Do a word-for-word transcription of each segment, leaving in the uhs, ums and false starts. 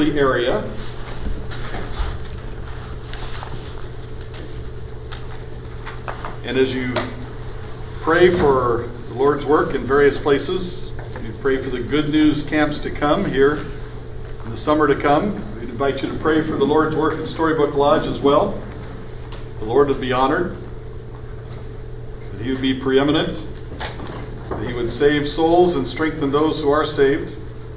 area. And as you pray for the Lord's work in various places, you pray for the good news camps to come here in the summer to come. We invite you to pray for the Lord's work in Storybook Lodge as well. The Lord would be honored, that He would be preeminent, that He would save souls and strengthen those who are saved.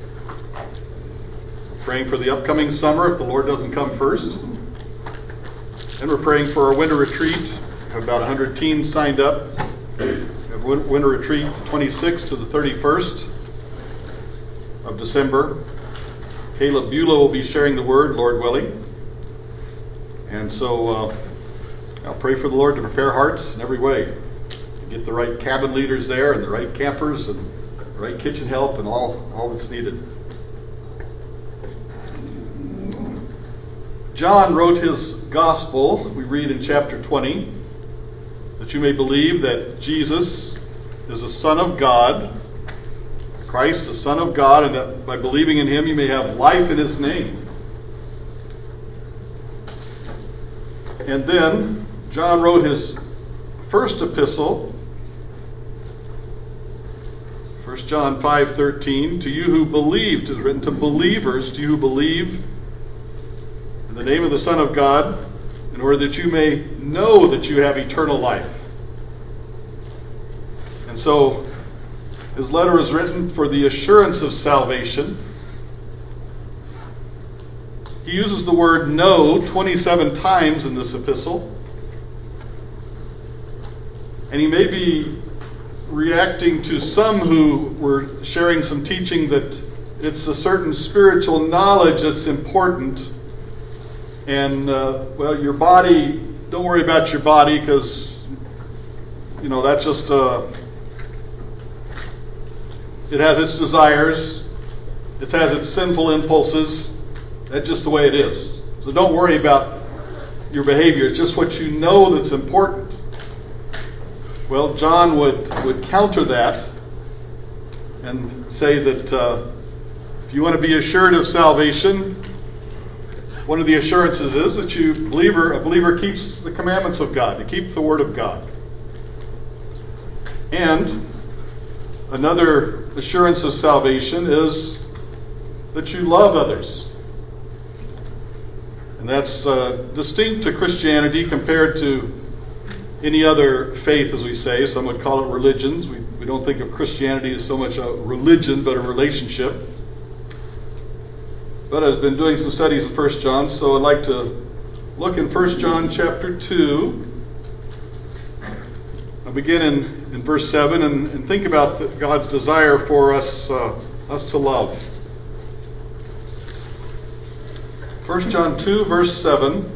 Praying for the upcoming summer if the Lord doesn't come first. And we're praying for our winter retreat. We have about one hundred teens signed up. We have a winter retreat the twenty-sixth to the thirty-first of December. Caleb Beulah will be sharing the word, Lord willing. And so uh, I'll pray for the Lord to prepare hearts in every way. To get the right cabin leaders there and the right campers and the right kitchen help and all, all that's needed. John wrote his gospel, we read in chapter twenty, that you may believe that Jesus is the Son of God, Christ, the Son of God, and that by believing in Him you may have life in His name. And then John wrote his first epistle, First John five thirteen, to you who believed, is written to believers, to you who believe in the name of the Son of God, in order that you may know that you have eternal life. And so, his letter is written for the assurance of salvation. He uses the word know twenty-seven times in this epistle. And he may be reacting to some who were sharing some teaching that it's a certain spiritual knowledge that's important. And, uh, well, your body, don't worry about your body because, you know, that's just, uh, it has its desires. It has its sinful impulses. That's just the way it is. So don't worry about your behavior. It's just what you know that's important. Well, John would, would counter that and say that uh, if you want to be assured of salvation, one of the assurances is that you believer, a believer keeps the commandments of God, to keep the Word of God. And another assurance of salvation is that you love others. And that's uh, distinct to Christianity compared to any other faith, as we say. Some would call it religions. We, we don't think of Christianity as so much a religion, but a relationship. But I've been doing some studies in First John, so I'd like to look in First John chapter two. I'll begin in, in verse seven and, and think about the, God's desire for us, uh, us to love. First John two, verse seven.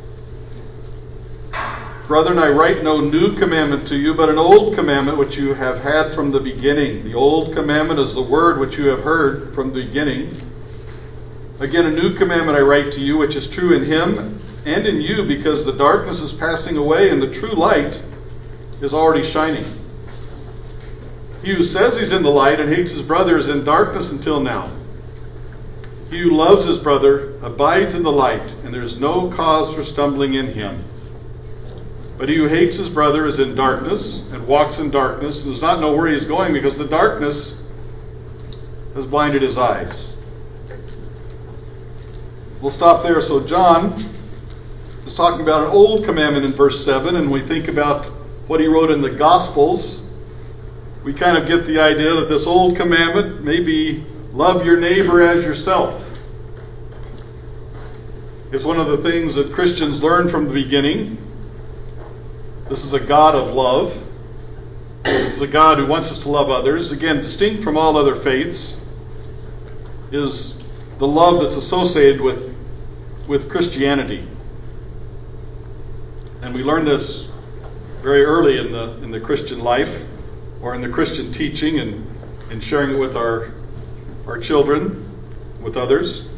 Brethren, I write no new commandment to you, but an old commandment which you have had from the beginning. The old commandment is the word which you have heard from the beginning. Again, a new commandment I write to you, which is true in Him and in you, because the darkness is passing away and the true light is already shining. He who says he's in the light and hates his brother is in darkness until now. He who loves his brother abides in the light, and there is no cause for stumbling in him. But he who hates his brother is in darkness and walks in darkness and does not know where he is going, because the darkness has blinded his eyes. We'll stop there. So John is talking about an old commandment in verse seven, and we think about what he wrote in the Gospels. We kind of get the idea that this old commandment may be love your neighbor as yourself. It's one of the things that Christians learn from the beginning. This is a God of love. This is a God who wants us to love others. Again, distinct from all other faiths is the love that's associated with, with Christianity. And we learn this very early in the in the Christian life, or in the Christian teaching, and, and sharing it with our, our children, with others.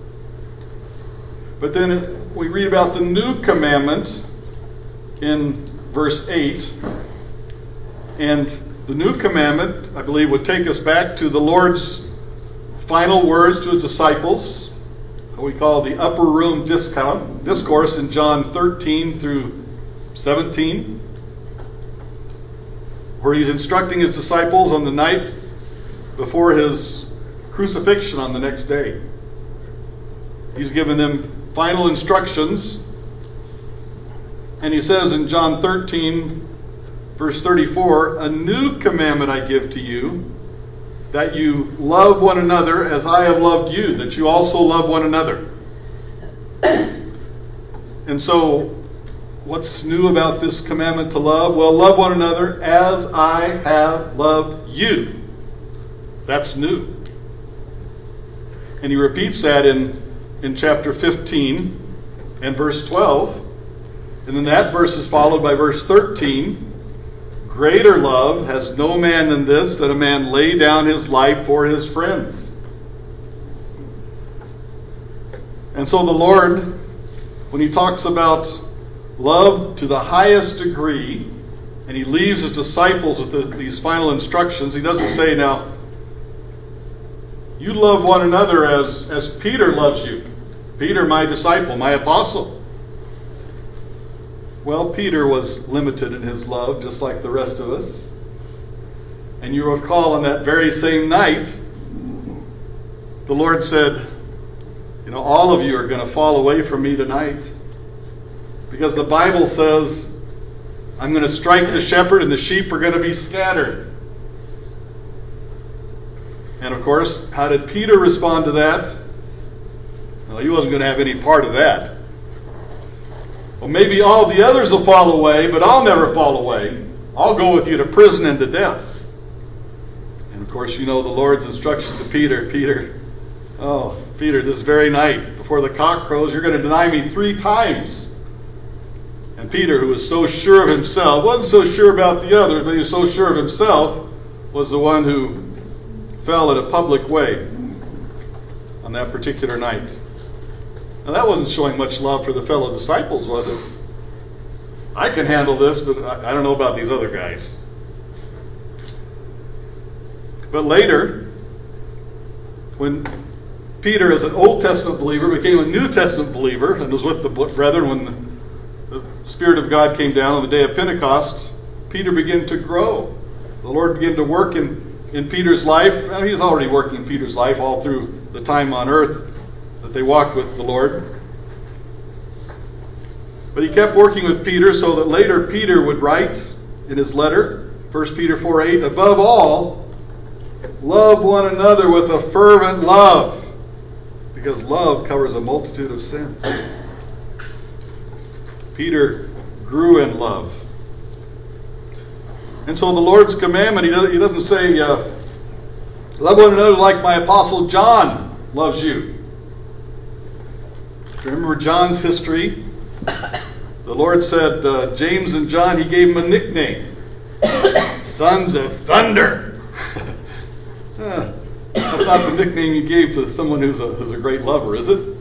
But then we read about the new commandment in verse eight. And the new commandment, I believe, would take us back to the Lord's final words to His disciples. what we call the upper room discount, discourse in John thirteen through seventeen, where he's instructing his disciples on the night before his crucifixion on the next day. He's given them final instructions, and he says in John thirteen, verse thirty-four, "A new commandment I give to you, that you love one another as I have loved you, that you also love one another." And so, what's new about this commandment to love? Well, love one another as I have loved you. That's new. And he repeats that in, in chapter fifteen and verse twelve. And then that verse is followed by verse thirteen. "Greater love has no man than this, that a man lay down his life for his friends." And so the Lord, when he talks about love to the highest degree, and he leaves his disciples with this, these final instructions, he doesn't say, now, you love one another as, as Peter loves you. Peter, my disciple, my apostle. Well, Peter was limited in his love, just like the rest of us. And you recall on that very same night, the Lord said, you know, all of you are going to fall away from me tonight. Because the Bible says, I'm going to strike the shepherd and the sheep are going to be scattered. And of course, how did Peter respond to that? Well, he wasn't going to have any part of that. Well, maybe all the others will fall away, but I'll never fall away. I'll go with you to prison and to death. And of course, you know the Lord's instruction to Peter. Peter, oh, Peter, this very night, before the cock crows, you're going to deny me three times. And Peter, who was so sure of himself, wasn't so sure about the others, but he was so sure of himself, was the one who fell in a public way on that particular night. Now, that wasn't showing much love for the fellow disciples, was it? I can handle this, but I don't know about these other guys. But later, when Peter, as an Old Testament believer, became a New Testament believer and was with the brethren when the Spirit of God came down on the day of Pentecost, Peter began to grow. The Lord began to work in, in Peter's life. Well, he's already working in Peter's life all through the time on earth that they walked with the Lord. But he kept working with Peter so that later Peter would write in his letter, First Peter four eight, above all, love one another with a fervent love, because love covers a multitude of sins. Peter grew in love. And so the Lord's commandment, he doesn't, he doesn't say, uh, love one another like my apostle John loves you. Remember John's history? The Lord said, uh, James and John, he gave them a nickname. Sons of Thunder. uh, that's not the nickname you gave to someone who's a, who's a great lover, is it?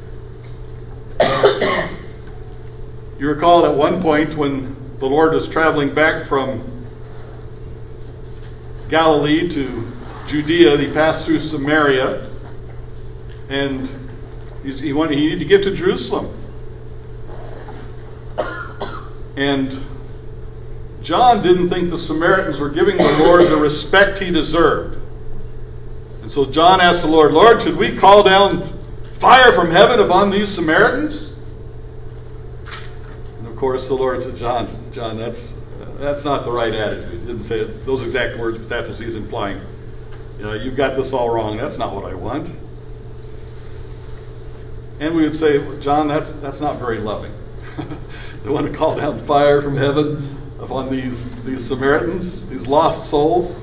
You recall at one point when the Lord was traveling back from Galilee to Judea, he passed through Samaria, and he wanted, he needed to get to Jerusalem. And John didn't think the Samaritans were giving the Lord the respect he deserved. And so John asked the Lord, Lord, should we call down fire from heaven upon these Samaritans? And of course the Lord said, John, John, that's that's not the right attitude. He didn't say it, those exact words, but that's what he's implying. You know, you've got this all wrong. That's not what I want. And we would say, John, that's that's not very loving. They want to call down fire from heaven upon these, these Samaritans, these lost souls.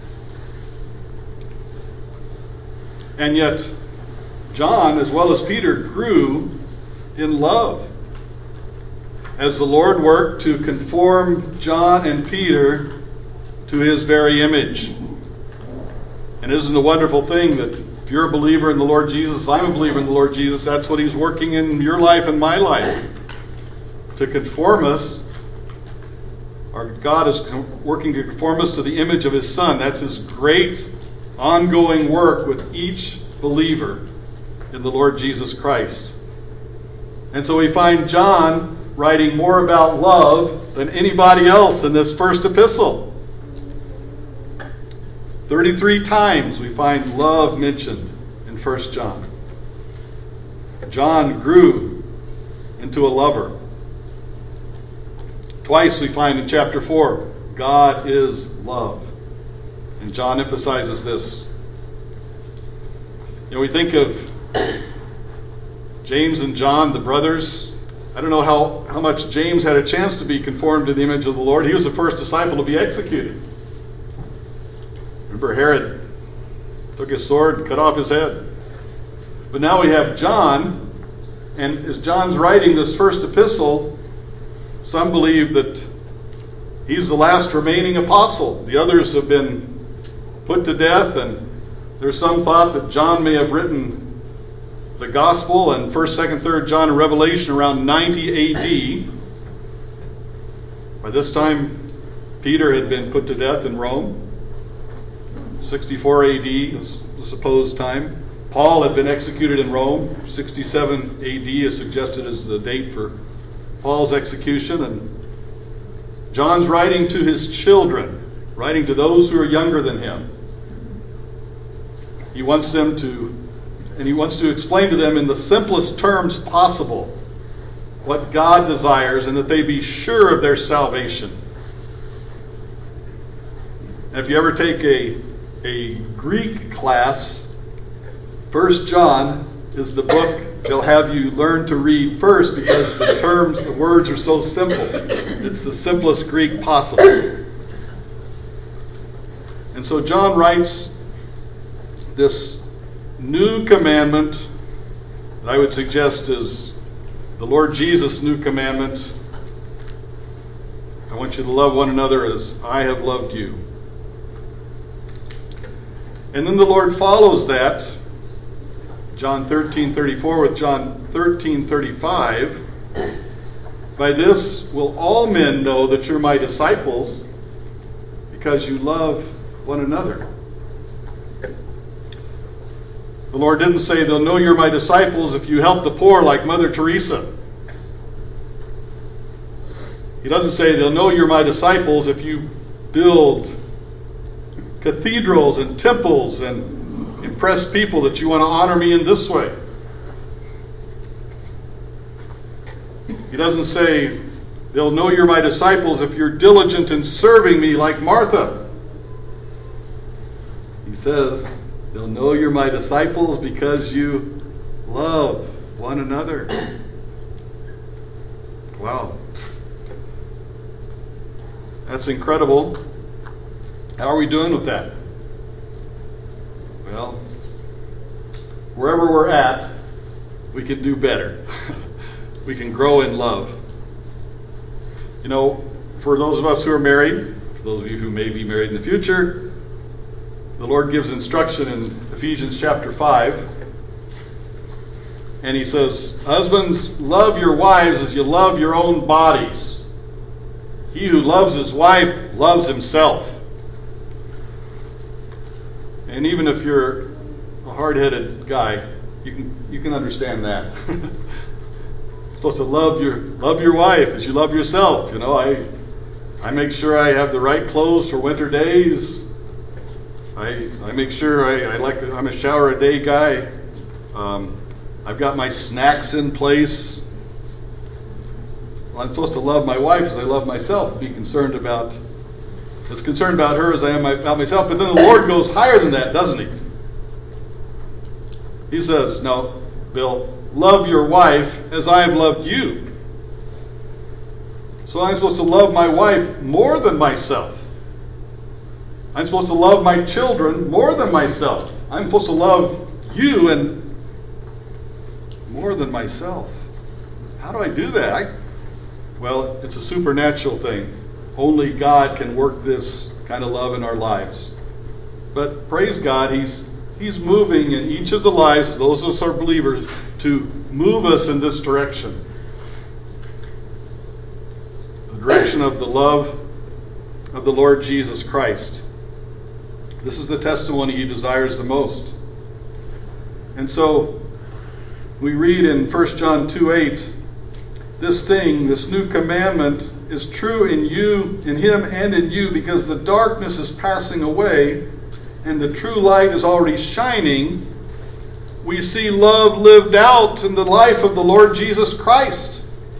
And yet, John, as well as Peter, grew in love as the Lord worked to conform John and Peter to his very image. And isn't it a wonderful thing that if you're a believer in the Lord Jesus, I'm a believer in the Lord Jesus, that's what he's working in your life and my life. To conform us, our God is working to conform us to the image of his Son. That's his great ongoing work with each believer in the Lord Jesus Christ. And so we find John writing more about love than anybody else in this first epistle. thirty-three times we find love mentioned in First John. John grew into a lover. Twice we find in chapter four, God is love. And John emphasizes this. You know, we think of James and John, the brothers. I don't know how, how much James had a chance to be conformed to the image of the Lord. He was the first disciple to be executed. Remember, Herod took his sword and cut off his head. But now we have John, and as John's writing this first epistle, some believe that he's the last remaining apostle. The others have been put to death, and there's some thought that John may have written the gospel and first, second, third John and Revelation around ninety A D. By this time, Peter had been put to death in Rome. sixty-four A D is the supposed time. Paul had been executed in Rome. sixty-seven A D is suggested as the date for Paul's execution. And John's writing to his children, writing to those who are younger than him. He wants them to, and he wants to explain to them in the simplest terms possible what God desires, and that they be sure of their salvation. And if you ever take a, a Greek class, First John is the book they'll have you learn to read first, because the terms, the words are so simple. It's the simplest Greek possible. And so John writes this new commandment that I would suggest is the Lord Jesus' new commandment. I want you to love one another as I have loved you. And then the Lord follows that, John thirteen thirty-four, with John thirteen thirty-five. By this will all men know that you're my disciples, because you love one another. The Lord didn't say they'll know you're my disciples if you help the poor like Mother Teresa. He doesn't say they'll know you're my disciples if you build cathedrals and temples and impress people that you want to honor me in this way. He doesn't say they'll know you're my disciples if you're diligent in serving me like Martha. He says they'll know you're my disciples because you love one another. Wow. That's incredible. How are we doing with that? Well, wherever we're at, we can do better. We can grow in love. You know, for those of us who are married, for those of you who may be married in the future, the Lord gives instruction in Ephesians chapter five. And he says, husbands, love your wives as you love your own bodies. He who loves his wife loves himself. And even if you're a hard-headed guy, you can you can understand that. You're supposed to love your love your wife as you love yourself. You know, I I make sure I have the right clothes for winter days. I I make sure I, I like I'm a shower a day guy. Um, I've got my snacks in place. Well, I'm supposed to love my wife as I love myself. Be concerned about as concerned about her as I am about myself. But then the Lord goes higher than that, doesn't he? He says, "No, Bill, love your wife as I have loved you." So I'm supposed to love my wife more than myself. I'm supposed to love my children more than myself. I'm supposed to love you and more than myself. How do I do that? I, well, it's a supernatural thing. Only God can work this kind of love in our lives. But praise God, He's He's moving in each of the lives of those of us who are believers to move us in this direction. The direction of the love of the Lord Jesus Christ. This is the testimony He desires the most. And so, We read in First John two eight, this thing, this new commandment is true in you, in him and in you, because the darkness is passing away and the true light is already shining. We see love lived out in the life of the Lord Jesus Christ.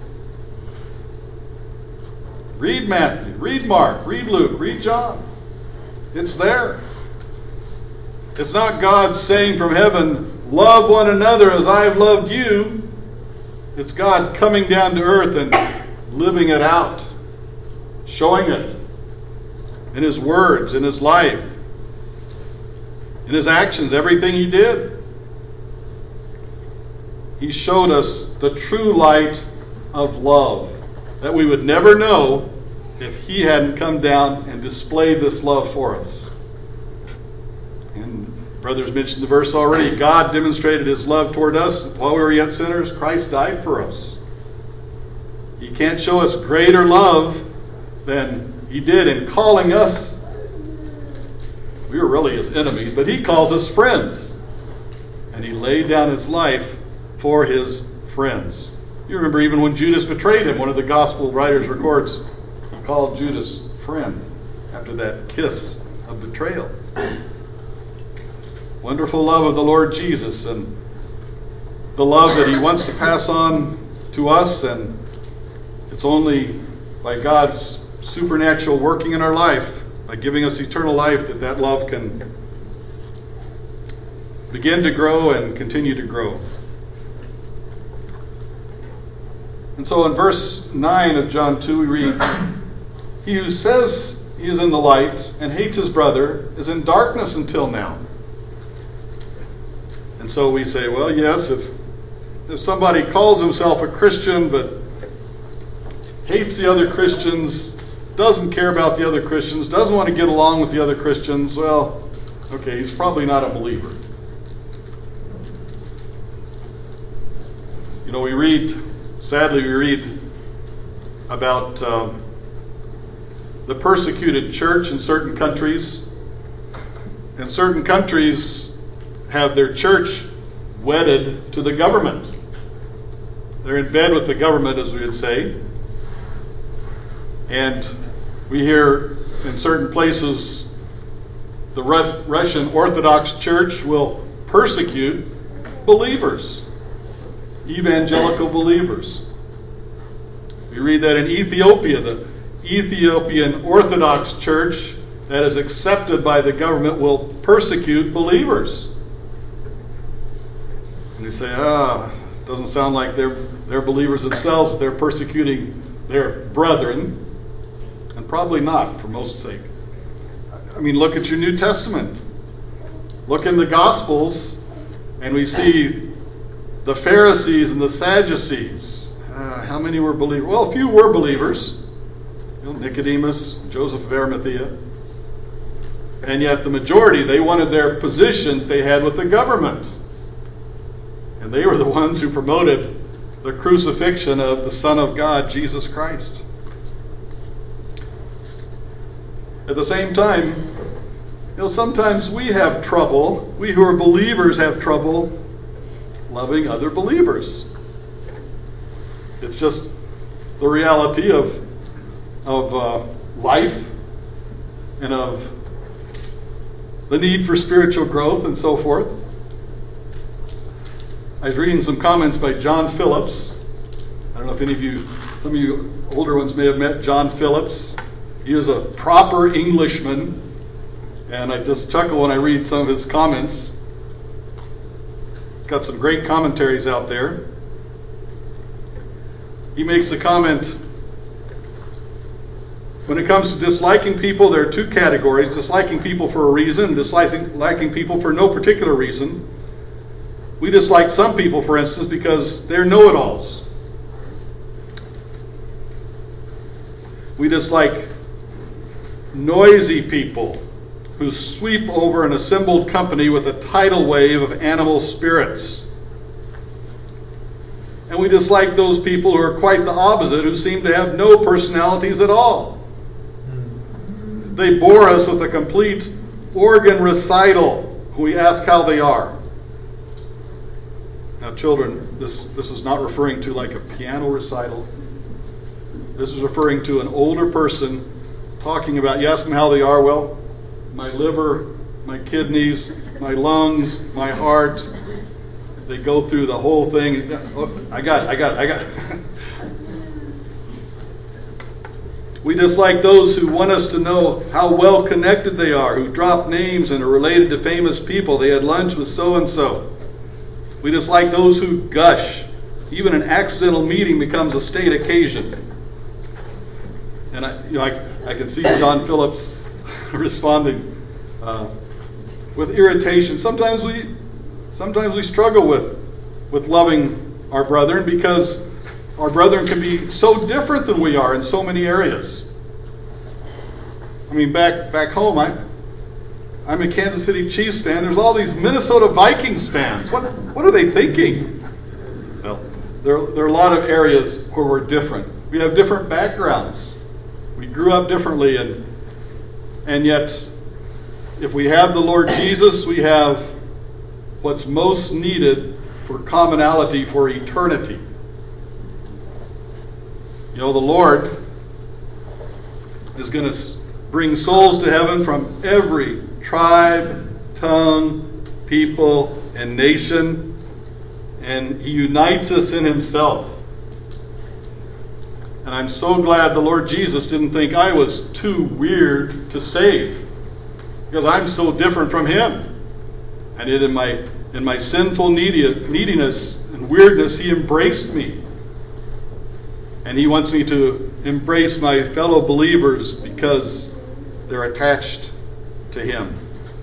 Read Matthew, read Mark, read Luke, read John. It's there. It's not God saying from heaven, love one another as I have loved you. It's God coming down to earth and living it out, showing it in his words, in his life, in his actions, everything he did. He showed us the true light of love that we would never know if he hadn't come down and displayed this love for us. And brothers mentioned the verse already. God demonstrated his love toward us while we were yet sinners. Christ died for us. He can't show us greater love than he did in calling us. We were really his enemies, but he calls us friends. And he laid down his life for his friends. You remember even when Judas betrayed him, one of the gospel writers records, he called Judas friend after that kiss of betrayal. Wonderful love of the Lord Jesus, and the love that he wants to pass on to us, and it's only by God's supernatural working in our life, by giving us eternal life, that that love can begin to grow and continue to grow. And so in verse nine of John two we read, he who says he is in the light and hates his brother is in darkness until now. And so we say, well, yes, if if somebody calls himself a Christian but hates the other Christians, doesn't care about the other Christians, doesn't want to get along with the other Christians, well, okay, he's probably not a believer. You know, we read, sadly we read about uh, the persecuted church in certain countries. And certain countries have their church wedded to the government. They're in bed with the government, as we would say. And we hear in certain places the Rus- Russian Orthodox Church will persecute believers, evangelical believers. We read that in Ethiopia, the Ethiopian Orthodox Church that is accepted by the government will persecute believers. And you say, ah, it doesn't sound like they're, they're believers themselves. They're persecuting their brethren. And probably not, for most sake. I mean, look at your New Testament. Look in the Gospels, and we see the Pharisees and the Sadducees. Uh, how many were believers? Well, a few were believers. You know, Nicodemus, Joseph of Arimathea. And yet the majority, they wanted their position they had with the government. And they were the ones who promoted the crucifixion of the Son of God, Jesus Christ. At the same time, you know, sometimes we have trouble, we who are believers have trouble loving other believers. It's just the reality of, of uh, life and of the need for spiritual growth and so forth. I was reading some comments by John Phillips. I don't know if any of you, some of you older ones may have met John Phillips. He was a proper Englishman, and I just chuckle when I read some of his comments. He's got some great commentaries out there. He makes the comment, when it comes to disliking people, there are two categories: disliking people for a reason, disliking liking people for no particular reason. We dislike some people, for instance, because they're know-it-alls. We dislike noisy people who sweep over an assembled company with a tidal wave of animal spirits. And we dislike those people who are quite the opposite, who seem to have no personalities at all. They bore us with a complete organ recital when we ask how they are. Now, children, this, this is not referring to like a piano recital. This is referring to an older person talking about, you ask them how they are, well, my liver, my kidneys, my lungs, my heart, they go through the whole thing. Oh, I got it, I got it, I got it. We dislike those who want us to know how well connected they are, who drop names and are related to famous people. They had lunch with so-and-so. We dislike those who gush. Even an accidental meeting becomes a state occasion. And I, you know, I, I can see John Phillips responding uh, with irritation. Sometimes we, sometimes we struggle with, with loving our brethren because our brethren can be so different than we are in so many areas. I mean, back back home, I, I'm a Kansas City Chiefs fan. There's all these Minnesota Vikings fans. What what are they thinking? Well, there, there are a lot of areas where we're different. We have different backgrounds. We grew up differently, and and yet, if we have the Lord Jesus, we have what's most needed for commonality for eternity. You know, the Lord is going to bring souls to heaven from every tribe, tongue, people, and nation, and He unites us in Himself. And I'm so glad the Lord Jesus didn't think I was too weird to save, because I'm so different from Him. And yet in my in my sinful needi- neediness and weirdness, He embraced me. And He wants me to embrace my fellow believers because they're attached to Him.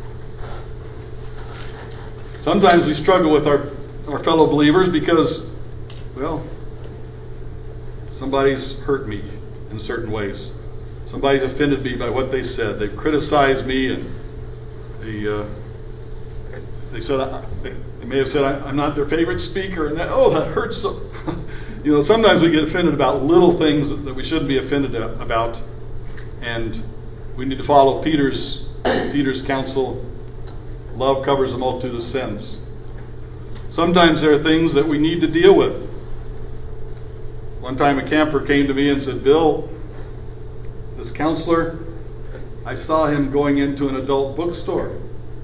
Sometimes we struggle with our, our fellow believers because, well, somebody's hurt me in certain ways. Somebody's offended me by what they said. They've criticized me, and they, uh, they said, I, they, they may have said I, I'm not their favorite speaker, and that, oh, that hurts so. You know, sometimes we get offended about little things that we shouldn't be offended about, and we need to follow Peter's Peter's counsel. Love covers a multitude of sins. Sometimes there are things that we need to deal with. One time a camper came to me and said, Bill, this counselor, I saw him going into an adult bookstore.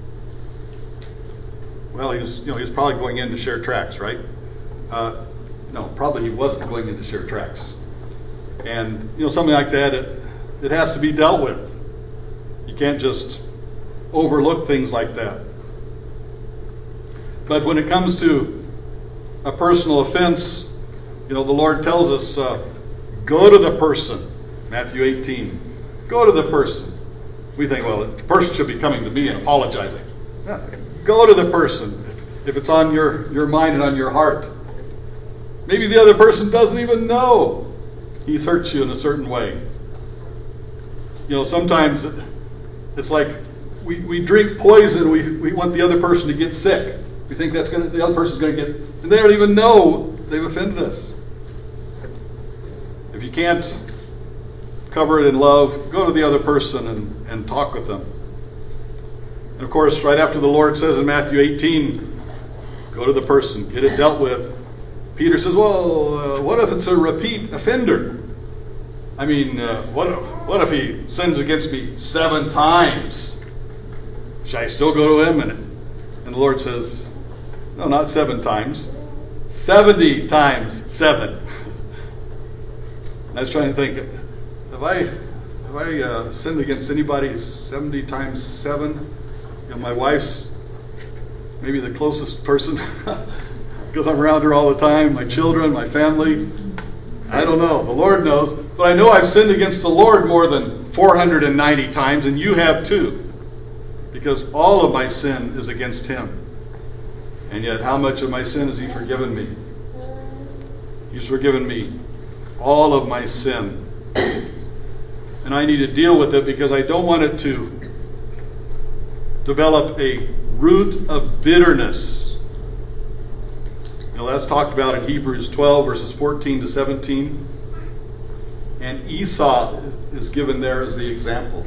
Well, he was, you know, he was probably going in to share tracts, right? Uh, No, probably he wasn't going in to share tracts. And, you know, something like that, it, it has to be dealt with. You can't just overlook things like that. But when it comes to a personal offense, you know, the Lord tells us, uh, go to the person. Matthew eighteen. Go to the person. We think, well, the person should be coming to me and apologizing. Yeah, go to the person if it's on your, your mind and on your heart. Maybe the other person doesn't even know he's hurt you in a certain way. You know, sometimes it's like we, we drink poison, we, we want the other person to get sick. We think that's gonna the other person's gonna get, and they don't even know they've offended us. If you can't cover it in love, go to the other person and, and talk with them. And of course, right after the Lord says in Matthew eighteen, go to the person, get it dealt with. Peter says, well, uh, what if it's a repeat offender? I mean, uh, what, what if he sins against me seven times? Should I still go to him? And, and the Lord says, no, not seven times. seventy times seven. And I was trying to think, have I, have I uh, sinned against anybody seventy times seven? You know, my wife's maybe the closest person. Because I'm around her all the time, my children, my family. I don't know. The Lord knows. But I know I've sinned against the Lord more than four hundred ninety times, and you have too. Because all of my sin is against Him. And yet, how much of my sin has He forgiven me? He's forgiven me all of my sin. And I need to deal with it because I don't want it to develop a root of bitterness. You know, that's talked about in Hebrews twelve, verses fourteen to seventeen. And Esau is given there as the example.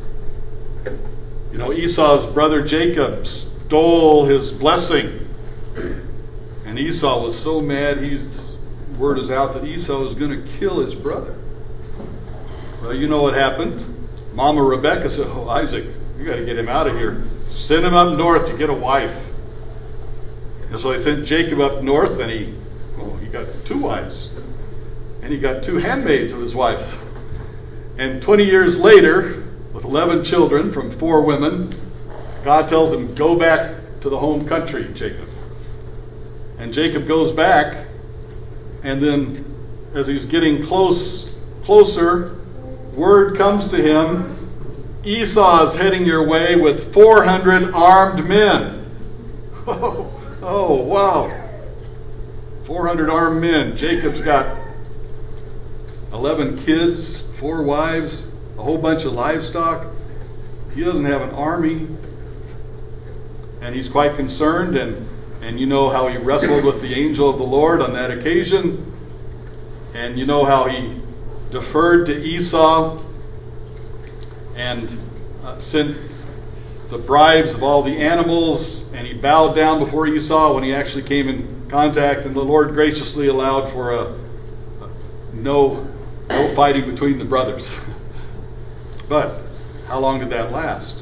You know, Esau's brother Jacob stole his blessing. And And Esau was so mad, he's, word is out that Esau was going to kill his brother. Well, you know what happened. Mama Rebecca said, oh, Isaac, you got to get him out of here. Send him up north to get a wife. And so they sent Jacob up north, and he, well, he got two wives. And he got two handmaids of his wives. And twenty years later, with eleven children from four women, God tells him, go back to the home country, Jacob. And Jacob goes back, and then as he's getting close, closer, word comes to him, Esau is heading your way with four hundred armed men. Oh, oh wow. four hundred armed men. Jacob's got eleven kids, four wives, a whole bunch of livestock. He doesn't have an army. And he's quite concerned, and, and you know how he wrestled with the angel of the Lord on that occasion. And you know how he deferred to Esau and uh, sent the bribes of all the animals, and he bowed down before Esau when he actually came in contact, and the Lord graciously allowed for a, a no, no fighting between the brothers. But how long did that last?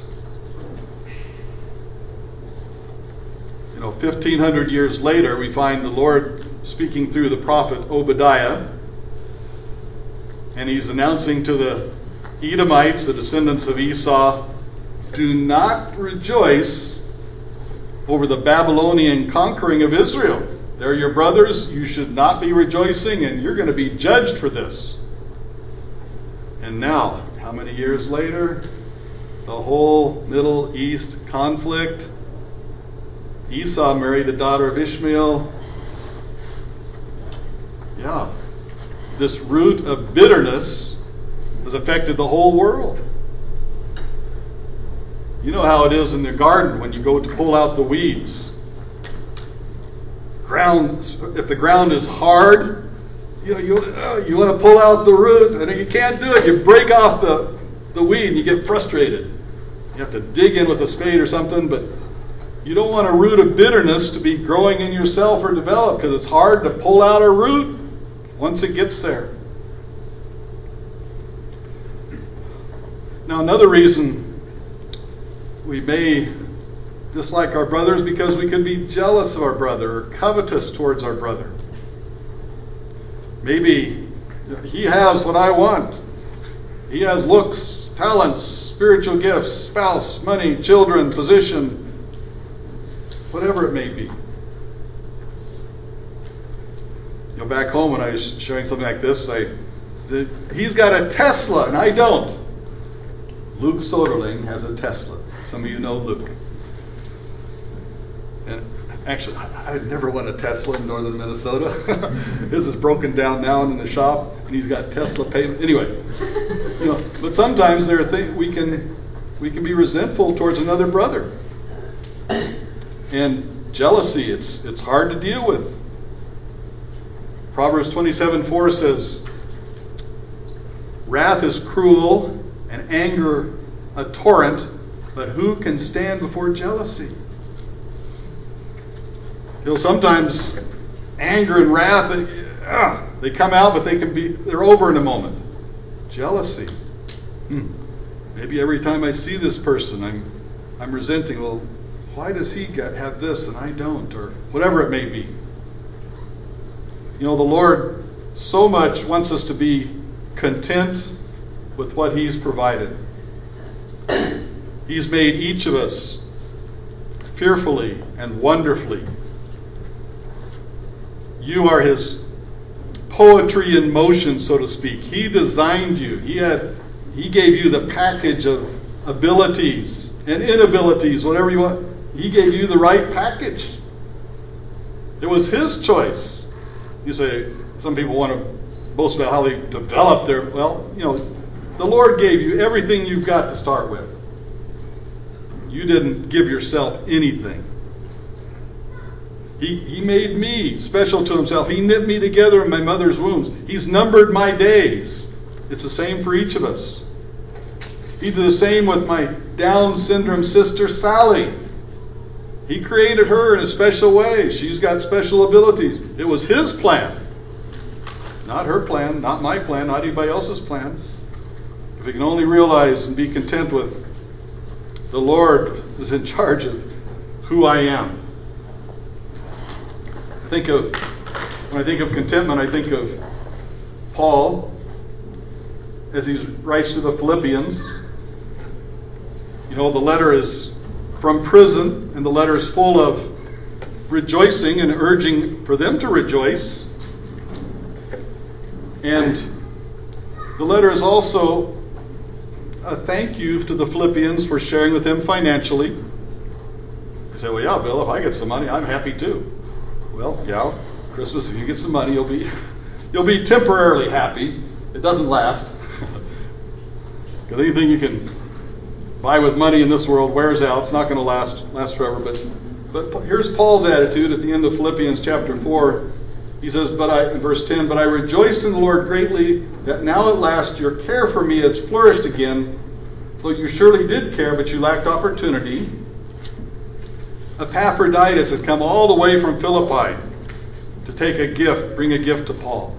You know, fifteen hundred years later, we find the Lord speaking through the prophet Obadiah, and he's announcing to the Edomites, the descendants of Esau, do not rejoice over the Babylonian conquering of Israel. They're your brothers. You should not be rejoicing, and you're going to be judged for this. And now, how many years later? The whole Middle East conflict. Esau married a daughter of Ishmael. Yeah. This root of bitterness has affected the whole world. You know how it is in the garden when you go to pull out the weeds. Ground, if the ground is hard, you know, you, uh, you want to pull out the root, and you can't do it. You break off the, the weed and you get frustrated. You have to dig in with a spade or something, but you don't want a root of bitterness to be growing in yourself or develop, because it's hard to pull out a root once it gets there. Now, another reason we may dislike our brothers, because we could be jealous of our brother or covetous towards our brother. Maybe he has what I want. He has looks, talents, spiritual gifts, spouse, money, children, position, whatever it may be. You know, back home when I was sharing something like this, I did, he's got a Tesla and I don't. Luke Soderling has a Tesla. Some of you know Luke. And actually, I, I'd never want a Tesla in northern Minnesota. His is broken down now and in the shop, and he's got Tesla payment. Anyway, you know, but sometimes there are things we can we can be resentful towards another brother. And jealousy, it's it's hard to deal with. Proverbs twenty-seven four says, wrath is cruel and anger a torrent, but who can stand before jealousy? You know, sometimes anger and wrath, they, uh, they come out, but they can be they're over in a moment. Jealousy. Hmm. Maybe every time I see this person, I'm I'm resenting. Well, why does he get, have this and I don't? Or whatever it may be. You know, the Lord so much wants us to be content with what He's provided. He's made each of us fearfully and wonderfully. You are His poetry in motion, so to speak. He designed you. He had, He gave you the package of abilities and inabilities, whatever you want. He gave you the right package. It was His choice. You say, some people want to boast about how they developed their, well, you know, the Lord gave you everything you've got to start with. You didn't give yourself anything. He, he made me special to Himself. He knit me together in my mother's wombs. He's numbered my days. It's the same for each of us. He did the same with my Down syndrome sister, Sally. He created her in a special way. She's got special abilities. It was His plan. Not her plan, not my plan, not anybody else's plan. If we can only realize and be content with the Lord is in charge of who I am. I think of, when I think of contentment, I think of Paul as he writes to the Philippians. You know, the letter is from prison, and the letter is full of rejoicing and urging for them to rejoice. And the letter is also a thank you to the Philippians for sharing with him financially. You say, well, yeah, Bill, if I get some money, I'm happy too. Well, yeah, Christmas, if you get some money, you'll be you'll be temporarily happy. It doesn't last. Because anything you can buy with money in this world wears out. It's not going to last last forever. But but here's Paul's attitude at the end of Philippians chapter four. He says, but I, in verse ten, but I rejoiced in the Lord greatly that now at last your care for me has flourished again, though you surely did care, but you lacked opportunity. Epaphroditus had come all the way from Philippi to take a gift, bring a gift to Paul.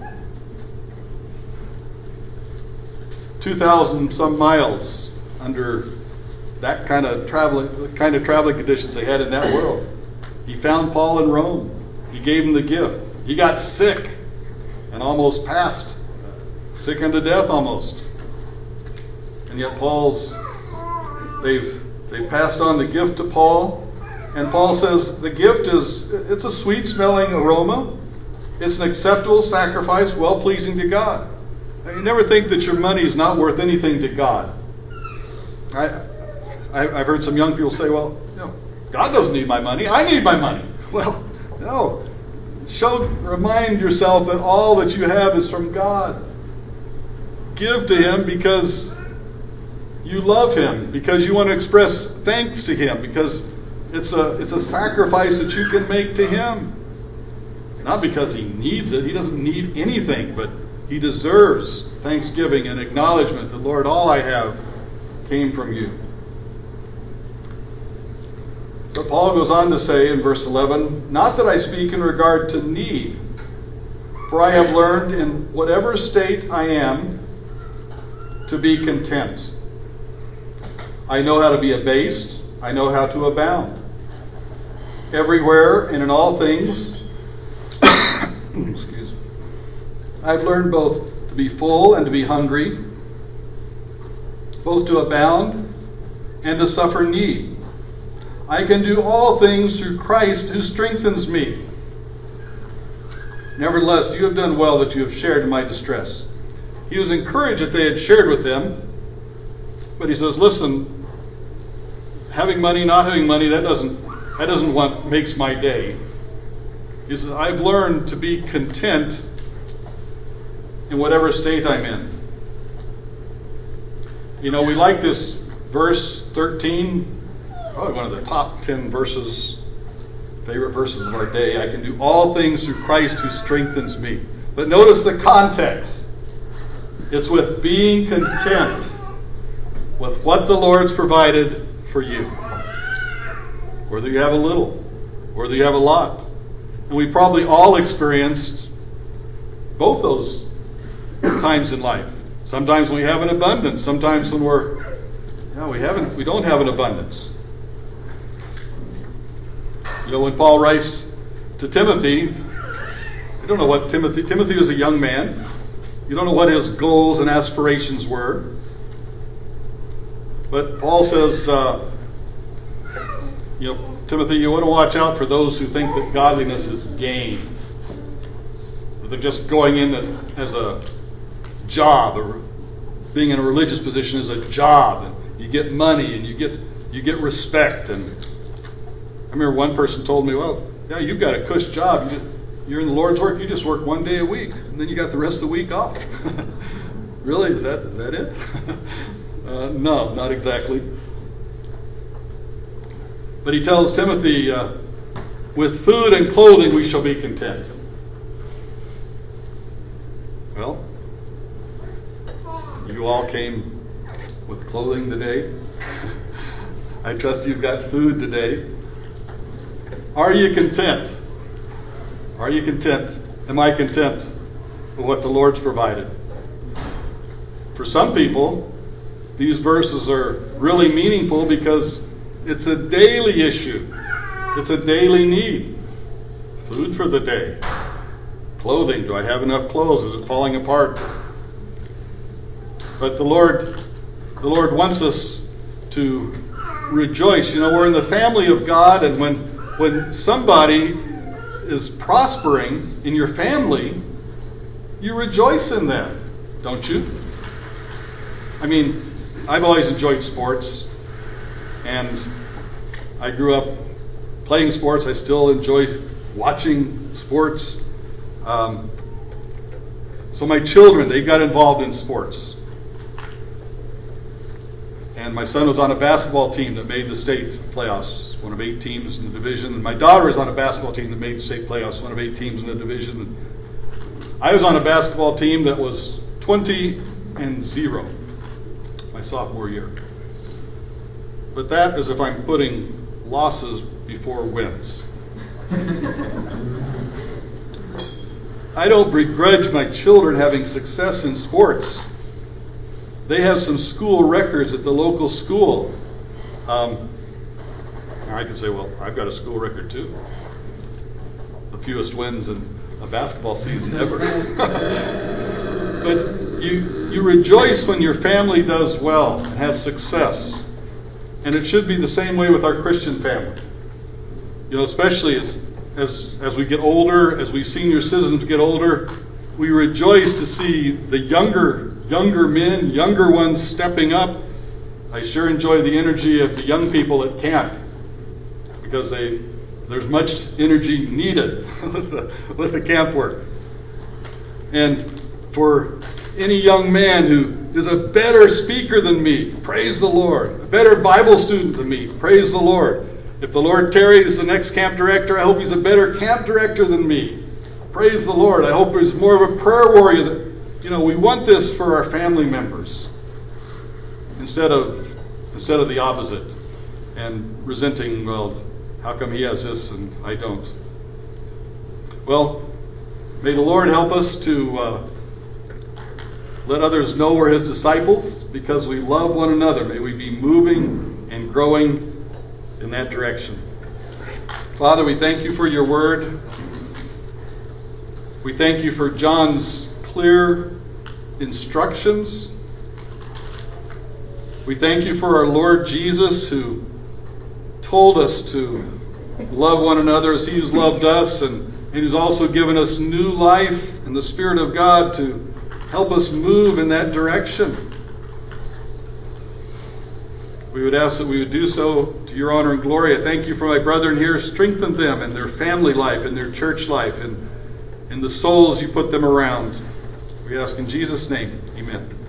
Two thousand some miles under that kind of traveling, the kind of traveling conditions they had in that world. He found Paul in Rome. He gave him the gift. He got sick and almost passed, sick unto death almost. And yet Paul's, they've they've passed on the gift to Paul, and Paul says the gift is, it's a sweet-smelling aroma. It's an acceptable sacrifice, well-pleasing to God. Now, you never think that your money is not worth anything to God. I, I I've heard some young people say, well, you know, God doesn't need my money. I need my money. Well, no. Show, remind yourself that all that you have is from God. Give to Him because you love Him, because you want to express thanks to Him, because it's a it's a sacrifice that you can make to Him. Not because He needs it. He doesn't need anything, but He deserves thanksgiving and acknowledgement that, Lord, all I have came from you. But Paul goes on to say in verse eleven, not that I speak in regard to need, for I have learned in whatever state I am to be content. I know how to be abased. I know how to abound. Everywhere and in all things, excuse me, I've learned both to be full and to be hungry, both to abound and to suffer need. I can do all things through Christ who strengthens me. Nevertheless, you have done well that you have shared in my distress. He was encouraged that they had shared with them, but he says, listen, having money, not having money, that doesn't that doesn't what makes my day. He says, I've learned to be content in whatever state I'm in. You know, we like this verse thirteen. Probably one of the top ten verses, favorite verses of our day. I can do all things through Christ who strengthens me. But notice the context. It's with being content with what the Lord's provided for you. Whether you have a little, whether you have a lot. And we probably all experienced both those times in life. Sometimes when we have an abundance, sometimes when we're, yeah, we haven't, we don't have an abundance. You know, when Paul writes to Timothy, you don't know what Timothy, Timothy was a young man. You don't know what his goals and aspirations were. But Paul says, uh, you know, Timothy, you want to watch out for those who think that godliness is gain. That they're just going in as a job, or being in a religious position is a job. And you get money and you get you get respect. And I remember one person told me, well, yeah, you've got a cush job. You just, you're in the Lord's work. You just work one day a week, and then you got the rest of the week off. Really? Is that is that it? uh, no, not exactly. But he tells Timothy, uh, with food and clothing we shall be content. Well, you all came with clothing today. I trust you've got food today. Are you content? Are you content? Am I content with what the Lord's provided? For some people, these verses are really meaningful because it's a daily issue. It's a daily need. Food for the day. Clothing. Do I have enough clothes? Is it falling apart? But the Lord, the Lord wants us to rejoice. You know, we're in the family of God, and when when somebody is prospering in your family, you rejoice in that, don't you? I mean, I've always enjoyed sports, and I grew up playing sports. I still enjoy watching sports. Um, so my children, they got involved in sports. And my son was on a basketball team that made the state playoffs, one of eight teams in the division. And my daughter was on a basketball team that made the state playoffs, one of eight teams in the division. And I was on a basketball team that was twenty and zero my sophomore year. But that is if I'm putting losses before wins. I don't begrudge my children having success in sports. They have some school records at the local school. Um, I could say, well, I've got a school record too. The fewest wins in a basketball season ever. But you you rejoice when your family does well and has success. And it should be the same way with our Christian family. You know, especially as as as we get older, as we senior citizens get older, we rejoice to see the younger younger men, younger ones stepping up. I sure enjoy the energy of the young people at camp because they there's much energy needed with, the, with the camp work. And for any young man who is a better speaker than me, praise the Lord. A better Bible student than me, praise the Lord. If the Lord tarries the next camp director, I hope he's a better camp director than me. Praise the Lord. I hope he's more of a prayer warrior. That, you know, we want this for our family members instead of instead of the opposite and resenting, well, how come he has this and I don't? Well, may the Lord help us to uh, let others know we're His disciples because we love one another. May we be moving and growing in that direction. Father, we thank you for your word. We thank you for John's clear instructions. We thank you for our Lord Jesus, who told us to love one another as He has loved us, and, and who's also given us new life and the Spirit of God to help us move in that direction. We would ask that we would do so to your honor and glory. I thank you for my brethren here. Strengthen them in their family life, in their church life, and in the souls you put them around. We ask in Jesus' name, amen.